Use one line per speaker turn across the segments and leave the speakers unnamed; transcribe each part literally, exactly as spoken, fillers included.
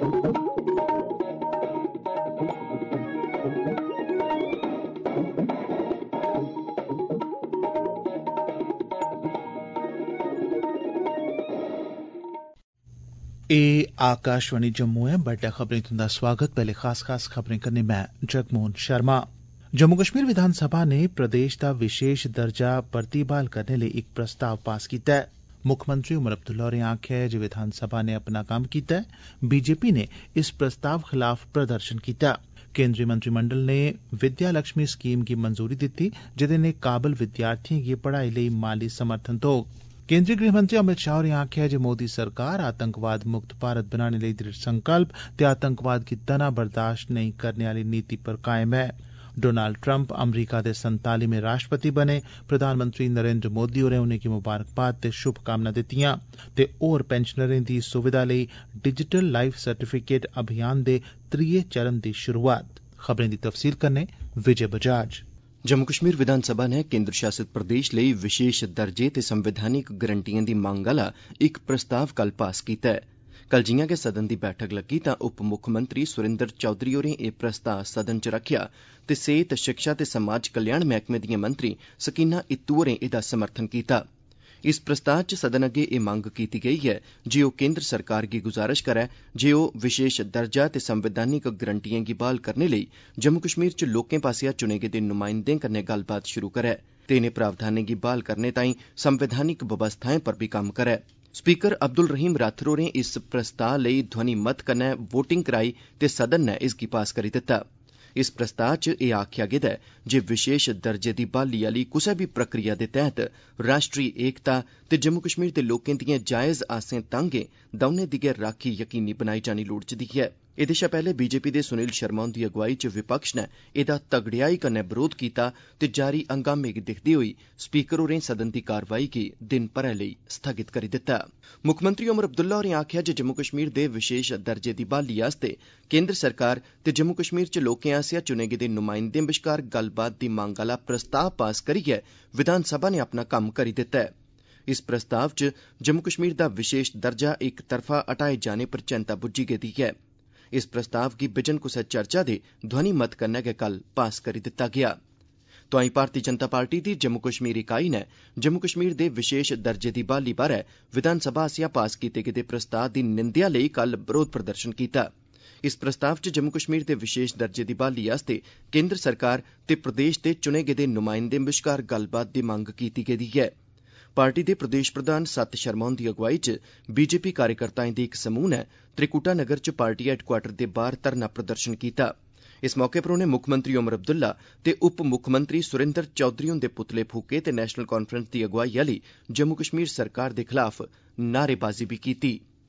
ए आकाशवाणी जम्मू है। बड्डा खबरें तुंदा स्वागत। पहले खास खास खबरें करने मैं जगमोहन शर्मा। जम्मू कश्मीर विधानसभा ने प्रदेश दा विशेष दर्जा परती बहाल करने लेई इक प्रस्ताव पास कीता है। मुक्खमंत्री उमर अब्दुल्ला होरें आखेआ है जे विधानसभा ने अपना कम्म कीता है। बीजेपी ने इस प्रस्ताव खलाफ प्रदर्शन कीता। केंद्रीय मंत्रिमंडल ने विद्या लक्ष्मी स्कीम गी मंजूरी दित्ती, जेदे नै काबल विद्यार्थिएं गी पढ़ाई लेई माली समर्थन थ्होग। केंद्रीय गृहमंत्री अमित शाह होरें आखेआ जे मोदी सरकार आतंकवाद मुक्त भारत बनाने लेई दृढ़ संकल्प ते आतंकवाद गी दना बर्दाश्त नेईं करने आली नीति पर कायम है। डोनाल्ड ट्रंप अमरीका दे संतालीमें राष्ट्रपति बने। प्रधानमंत्री नरेंद्र मोदी होरें उनेंगी मुबारकबाद ते शुभकामनां दित्तियां ते होर पेंशनरें दी सुविधा लेई डिजिटल लाइफ सर्टिफिकेट अभियान दे त्रीये चरण दी शुरुआत। खबरें दी तफसील कन्नै विजय बजाज।
जम्मू कश्मीर विधानसभा ने केंद्र शासित प्रदेश लेई विशेष दर्जे ते संवैधानिक गरंटिएं दी मंग आला इक प्रस्ताव कल पास कीता है। कल जियां गै सदन दी बैठक लग्गी तां उप मुक्खमंत्री सुरिंदर चौधरी होरें एह प्रस्ताव सदन च रखेआ ते सेहत, शिक्षा ते समाज कल्याण मैह्कमे दिएं मंत्री सकीना इत्तू होरें एह्दा समर्थन कीता। इस प्रस्ताव च सदन अग्गे एह मंग कीती गेई ऐ जे ओह केंद्र सरकार गी गुजारिश करै जे ओह विशेष दर्जा ते संवैधानिक गरंटिएं गी बहाल करने लेई जम्मू कश्मीर च लोकें पास्सेआ चुने गेदे नुमाइंदें कन्नै गल्लबात शुरू करै ते इनें प्रावधानें गी बहाल करने ताईं संवैधानिक बवस्थाएं पर बी कम्म करै। स्पीकर अब्दुल रहीम राथर होरें इस प्रस्ताव लेई ध्वनि मत कन्नै वोटिंग कराई ते सदन नै इसगी पास करी दित्ता। इस प्रस्ताव च एह आखेआ गेदा ऐ जे विशेष दर्जे दी बहाली आली कुसै बी प्रक्रिया दे तैह्त राष्ट्री एकता ते जम्मू कश्मीर दे लोकें दिएं जायज़ आसें तांगें दौनें दी गै राखी यकीनी बनाई जानी लोड़चदी ऐ। एह्दे शा पैह्ले बीजेपी दे सुनील शर्मा हुंदी अगुवाई च विपक्ष नै एह्दा तगड़ेयाई कन्नै बरोध कीता ते जारी हंगामे गी दिक्खदे होई स्पीकर होरें सदन दी कार्रवाई गी दिन भरै लेई स्थगित करी दित्ता। मुक्खमंत्री उमर अब्दुल्ला होरें आखेआ जे जम्मू कश्मीर दे विशेष दर्जे दी बहाली आस्तै केंद्र सरकार ते जम्मू कश्मीर च लोकें आसेआ चुने गेदे नुमाइंदें बश्कार गल्लबात दी मंग आला प्रस्ताव पास करियै विधानसभा ने अपना कम्म करी दित्ता ऐ। इस प्रस्ताव च जम्मू कश्मीर दा विशेष दर्जा इक तरफा हटाए जाने पर चैंता बुज्झी गेदी ऐ। इस प्रस्ताव गी बिजन कुसै चर्चा दे ध्वनि मत कन्नै गै कल पास करी दित्ता गेआ। तोआईं भारती जनता पार्टी दी जम्मू कश्मीर इकाई नै जम्मू कश्मीर दे विशेष दर्जे दी बहाली बारै विधानसभा आसेआ पास कीते गेदे प्रस्ताव दी निंदेआ लेई कल बरोध प्रदर्शन कीता। इस प्रस्ताव च जम्मू कश्मीर दे विशेष दर्जे दी बहाली आस्तै केंद्र सरकार ते प्रदेश दे चुने गेदे नुमाइंदें बश्कार गल्लबात दी मंग कीती गेदी ऐ। पार्टी दे प्रदेश प्रधान सत शर्मा हुंदी अगुवाई च बीजेपी कार्यकर्ताएं दे इक समूह नै त्रिकुटा नगर च पार्टी हैडक्वार्टर दे बाह्र धरना प्रदर्शन कीता। इस मौके पर उनें मुक्खमंत्री उमर अब्दुल्ला ते उप मुक्खमंत्री सुरिंदर चौधरी हुंदे पुतले फूके ते नेशनल कांफ्रेंस दी अगुवाई आली जम्मू कश्मीर सरकार दे खलाफ नारेबाजी बी कीती।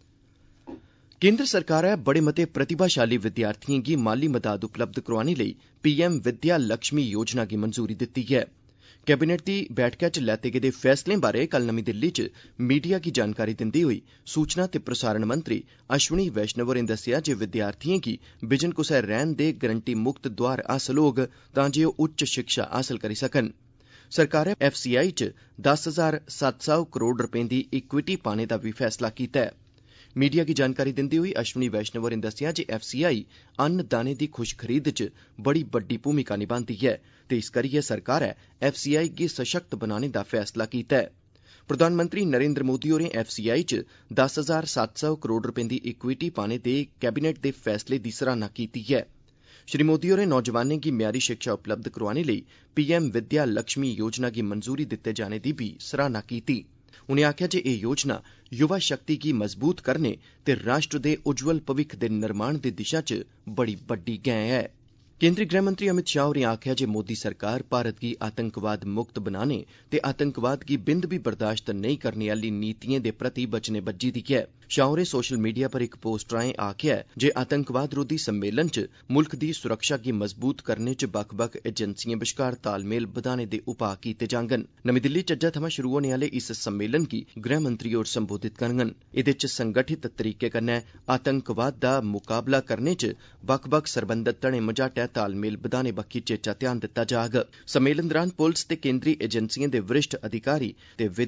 केंद्र सरकारै बड़े मते प्रतिभाशाली विद्यार्थिएं गी माली मदाद उपलब्ध करोआने लेई पीएम विद्या लक्ष्मी योजना गी मंजूरी दित्ती ऐ। कैबिनेट दी बैठका च लैते गेदे फैसलें बारै कल नमीं दिल्ली च मीडिया गी जानकारी दिंदे होई सूचना ते प्रसारण मंत्री अश्विनी वैष्णव होरें दस्सेआ जे विद्यार्थिएं गी बिजन कुसै रैह्न दे गरंटी मुक्त दोआर हासल होग तां जे ओह् उच्च शिक्षा हासल करी सकन। सरकारै एफसीआई च दस हजार सत्त सौ करोड़ रपें दी इक्विटी पाने दा बी फैसला कीता ऐ। मीडिया गी जानकारी दिंदे होई अश्विनी वैष्णव होरें दस्सेआ जे एफसीआई अन्न दाने दी खुश खरीद च बड़ी बड्डी भूमिका निभांदी ऐ ते इस करियै सरकारै एफसीआई गी सशक्त बनाने दा फैसला कीता ऐ। प्रधानमंत्री नरेंद्र मोदी होरें एफसीआई च दस हजार सत्त सौ करोड़ रपें दी इक्विटी पाने दे कैबिनेट दे फैसले दी सराहना कीती ऐ। श्री मोदी होरें नौजवानें गी म्यारी शिक्षा उपलब्ध करोआने लेई पीएम विद्या लक्ष्मी योजना गी मंजूरी दित्ते जाने दी बी सराहना कीती। उनें आखेआ जे एह योजना युवा शक्ति गी मजबूत करने ते राष्ट्र दे उज्जवल भविक्ख दे निर्माण दी दिशा च बड़ी बड्डी गैं ऐ। केंद्री गृहमंत्री अमित शाह होरें आखेआ जे मोदी सरकार भारत गी आतंकवाद मुक्त बनाने ते आतंकवाद गी बिंद बी बर्दाश्त नेईं करने आह्ली नीतिएं दे प्रति बचने बज्झी दी ऐ। शाह होरें सोशल मीडिया पर इक पोस्ट राएं आखेआ जे आतंकवाद रोधी सम्मेलन च मुल्ख दी सुरक्षा गी मजबूत करने च बक्ख बक्ख एजेंसिएं बश्कार तालमेल बधाने दे उपाऽ कीते जाङन। नमीं दिल्ली च अज्जै थमां शुरू होने आह्ले इस सम्मेलन गी गृहमंत्री होर संबोधित करङन। एह्दे च संगठित तरीके कन्नै आतंकवाद दा मुकाबला करने च बक्ख बक्ख सरबंधत धड़ें मझाटै तालमेल बधाने बक्खी चेचा ध्यान दित्ता जाग। सम्मेलन दौरान पुलस ते केंद्री एजेंसिएं दे वरिष्ठ अधिकारी ते विधि,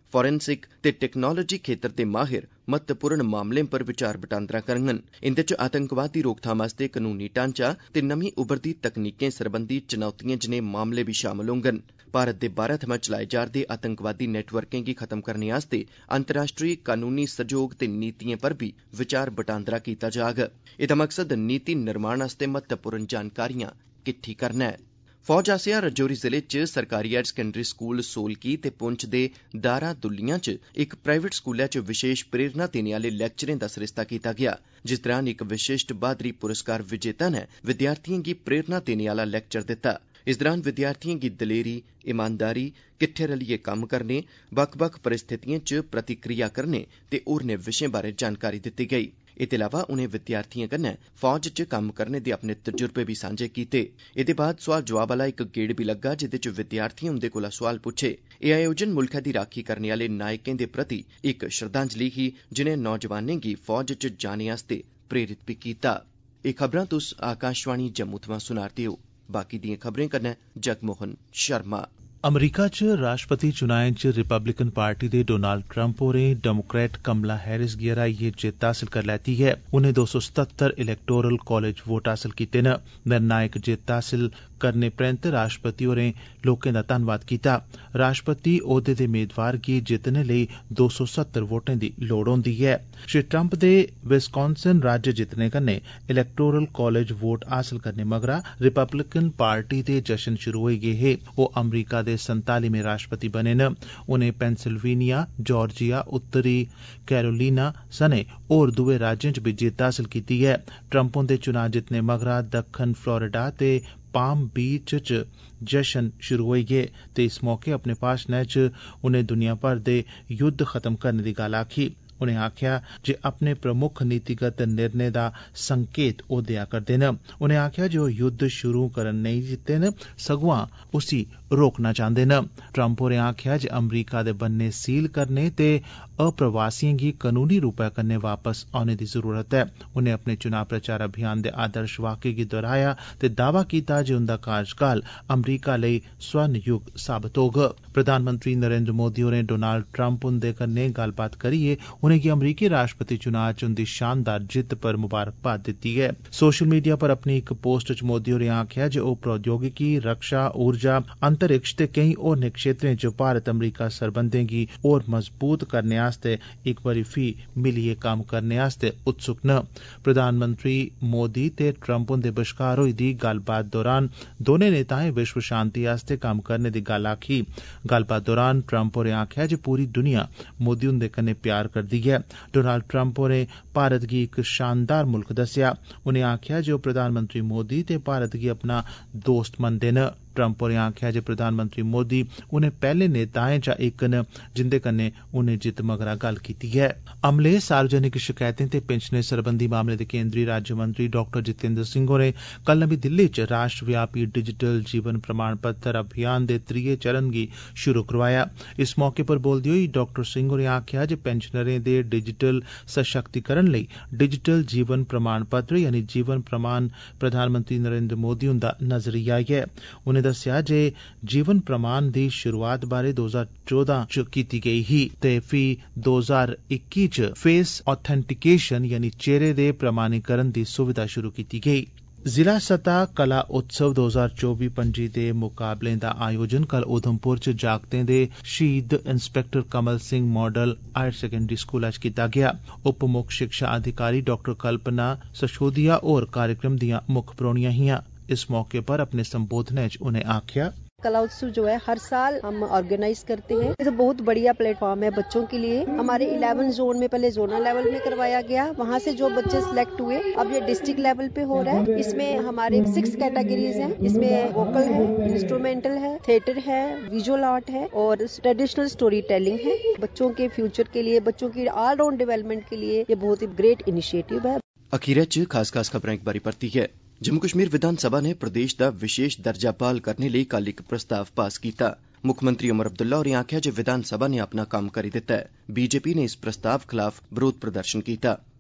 फोरेंसिक ते टेक्नोलॉजी खेतर दे माहिर महत्वपूर्ण मामलें पर विचार वटांदरा करङन। इंदे च आतंकवाद दी रोकथाम आस्तै कानूनी ढांचा ते नमीं उभरदी तकनीकें सरबंधी चुनौतिएं जनेह् मामले बी शामल होङन। भारत दे बाह्रै थमां चलाए जा'रदे आतंकवादी नेटवर्कें गी खत्म करने आस्तै अंतर्राष्ट्रीय कानूनी सैह्योग ते नीतिएं पर बी विचार वटांदरा कीता जाग। एह्दा मकसद नीति निर्माण आस्तै महत्वपूर्ण जानकारियां किट्ठी करना ऐ। फौज आसेआ रजौरी जिले च सरकारी हायर सकैंडरी स्कूल सोलकी ते पुंछ दे दारा दुल्लियां च इक प्राइवेट स्कूलै च विशेष प्रेरणा देने आह्ले लैक्चरें दा सरिस्ता कीता गेआ, जिस दरान इक विशिष्ट ब्हादरी पुरस्कार विजेता नै विद्यार्थिएं गी प्रेरणा देने आह्ला लैक्चर दित्ता। इस दरान विद्यार्थिएं गी दलेरी, ईमानदारी, किट्ठे रलियै कम्म करने, बक्ख-बक्ख परिस्थितिएं च प्रतिक्रिया करने ते होरनें विशें बारै जानकारी दित्ती गेई। एह्दे अलावा उनें विद्यार्थिएं कन्नै फौज च कम्म करने दे अपने तजुर्बे बी सांझे कीते। एह्दे बाद सोआल जवाब आह्ला इक गेड़ बी लग्गा, जेह्दे च विद्यार्थिएं उंदे कोला सोआल पुच्छे। एह् आयोजन मुल्खै दी राक्खी करने आह्ले नायकें दे प्रति इक श्रद्धांजलि ही, जिनें नौजवानें गी फौज च जाने आस्तै प्रेरित बी कीता। एह् खबरां तुस आकाशवाणी जम्मू थमां सुना'रदे ओ। बाकी दिएं खबरें कन्नै जगमोहन शर्मा।
अमरीका च राष्ट्रपति चुनाएं च रिपब्लिकन पार्टी दे डोनाल्ड ट्रंप होरें डेमोक्रेट कमला हैरिस गी हराइयै जित्त हासल करी लैती ऐ। उनें दो सौ सतहत्तर इलैक्टोरल कालेज वोट हासल कीते न। निर्णायक जित्त हासल करने परैंत राष्ट्रपति होरें लोकें दा धन्नवाद कीता। राष्ट्रपति ओह्दे दे मेदवार गी जित्तने लेई दो सौ सत्तर वोटें दी लोड़ होंदी ऐ। श्री ट्रंप दे विस्कॉन्सिन राज्य जित्तने कन्नै इलैक्टोरल कालेज वोट हासल करने मगरा रिपब्लिकन पार्टी दे जश्न शुरू होई गे हे। ओह् अमरीका दे संतालीमें राष्ट्रपति बने न। उनें पेंसिल्वेनिया, जार्जिया, उत्तरी कैरोलिना सने होर दुए राज्यें च बी जित्त हासल कीती ऐ। ट्रंप हुंदे चुनां जित्तने मगरा दक्खन फ्लोरिडा ते पाम बीच च जश्न शुरू होई गे ते इस मौके अपने भाषणै च उनें दुनिया भर दे युद्ध खत्म करने दी गल्ल आखी। उनें आखेआ जे अपने प्रमुख नीतिगत निर्णय दा संकेत ओह् देआ करदे न। उनें आखेआ जे ओह् युद्ध शुरू करन नेईं दित्ते न, सगुआं उसी रोकना चांह्दे न। ट्रंप होरें आखेआ जे अमरीका दे बन्ने सील करने ते अप्रवासिएं गी कनूनी रूपै कन्नै वापस औने दी जरूरत ऐ। उनें अपने चुनां प्रचार अभियान दे आदर्श वाक्य गी दोहराया ते दावा कीता जे उंदा कार्यकाल अमरीका लेई स्वर्ण युग साबत होग। प्रधानमंत्री नरेंद्र मोदी होरें डोनाल्ड ट्रंप हुंदे कन्नै गल्लबात करियै उनेंगी अमरीकी राष्ट्रपति चुनां च उंदी शानदार जित्त पर मुबारकबाद दित्ती ऐ। सोशल मीडिया पर अपनी इक पोस्ट च मोदी होरें आखेआ जे ओह् प्रौद्योगिकी, रक्षा, ऊर्जा, अंतरिक्ष ते केईं होरनें क्षेत्रें च भारत अमरीका सरबंधें गी होर मजबूत करने आस्तै इक बारी फ्ही मिलियै कम्म करने आस्तै उत्सुक न। प्रधानमंत्री मोदी ते ट्रंप हुंदे बश्कार होई दी गल्लबात दौरान दौनें नेताएं विश्व शांति आस्तै कम्म करने दी गल्ल आखी। गल्लबात दौरान ट्रंप होरें आखेआ जे पूरी दुनिया मोदी हुंदे कन्नै प्यार करदी ऐ। डोनाल्ड ट्रंप होरें भारत गी इक शानदार मुल्ख दस्सेआ। उनें आखेआ जे ओह् प्रधानमंत्री मोदी ते भारत गी अपना दोस्त मनदे न। ट्रंप होरें आखेआ जे प्रधानमंत्री मोदी उनें पैह्ले नेताएं चा इक न जिंदे कन्नै उनें जित्त मगरा गल्ल कीती ऐ। अमले, सार्वजनिक शकैतें ते पेंशनें सरबंधी मामले दे केंद्री राज्यमंत्री डाक्टर जितेंद्र सिंह होरें कल नमीं दिल्ली च राष्ट्रव्यापी डिजिटल जीवन प्रमाण पत्र अभियान दे त्रीये चरण गी शुरू करोआया। इस मौके पर बोलदे होई डाक्टर सिंह होरें आखेआ जे पेंशनरें दे डिजिटल सशक्तिकरण लेई डिजिटल जीवन प्रमाण पत्र यानी जीवन प्रमाण प्रधानमंत्री नरेंद्र मोदी हुंदा नजरिया ऐ। उनें दस्सेआ जे जीवन प्रमाण दी शुरुआत बारै दो ज्हार चौदां च कीती गेई ही ते फ्ही दो ज्हार इक्की च फेस ऑथेंटिकेशन यानी चेहरे दे प्रमाणीकरण दी सुविधा शुरू कीती गेई। जिला सतह कला उत्सव दो ज्हार चौबी पंजी दे मुकाबलें दा आयोजन कल उधमपुर च जागतें दे शहीद inspector Kamal Singh model higher secondary school च कीता गेआ। उप मुक्ख शिक्षा अधिकारी डाक्टर कल्पना सशोदिया होर कार्यक्रम दियां मुक्ख परौह्नियां हियां। इस मौके पर अपने संबोधनै च उनें आखेआ
कला उत्सव जो है हर साल हम ऑर्गेनाइज करते हैं। ये तो बहुत बढ़िया प्लेटफॉर्म है बच्चों के लिए। हमारे इलेवन जोन में पहले जोनल लेवल में करवाया गया, वहाँ से जो बच्चे सिलेक्ट हुए अब ये डिस्ट्रिक्ट लेवल पे हो रहा है। इसमें हमारे सिक्स कैटेगरीज हैं। इसमें वोकल है, इंस्ट्रूमेंटल है, थिएटर है, विजुअल आर्ट है और ट्रेडिशनल स्टोरी टेलिंग है। बच्चों के फ्यूचर के लिए, बच्चों की ऑल राउंड डेवलपमेंट के लिए ये बहुत ही ग्रेट इनिशिएटिव है।
अखीरै च खास खास खबरां एक बारी परती है। जम्मू कश्मीर विधानसभा ने प्रदेश दा विशेष दर्जा बहाल करने लेई कल इक प्रस्ताव पास कीता। मुक्खमंत्री उमर अब्दुल्ला होरें आखेआ जे विधानसभा ने अपना कम्म करी दित्ता ऐ। बीजेपी ने इस प्रस्ताव खलाफ बरोध प्रदर्शन कीता।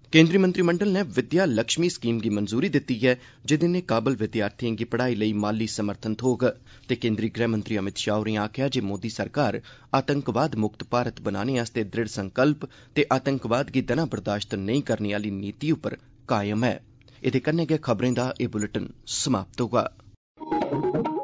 केंद्री मंत्रिमंडल ने विद्या लक्ष्मी स्कीम गी मंजूरी दित्ती ऐ जेह्दे नै काबल विद्यार्थिएं गी पढ़ाई लेई माली समर्थन थ्होग ते केंद्री गृह मंत्री अमित शाह होरें आखेआ जे मोदी सरकार आतंकवाद मुक्त भारत बनाने आस्तै दृढ़ संकल्प ते आतंकवाद गी दना बर्दाश्त नेईं करने आह्ली नीति उप्पर कायम ऐ। एह्दे कन्नै गै खबरें दा एह् बुलेटिन समाप्त होआ।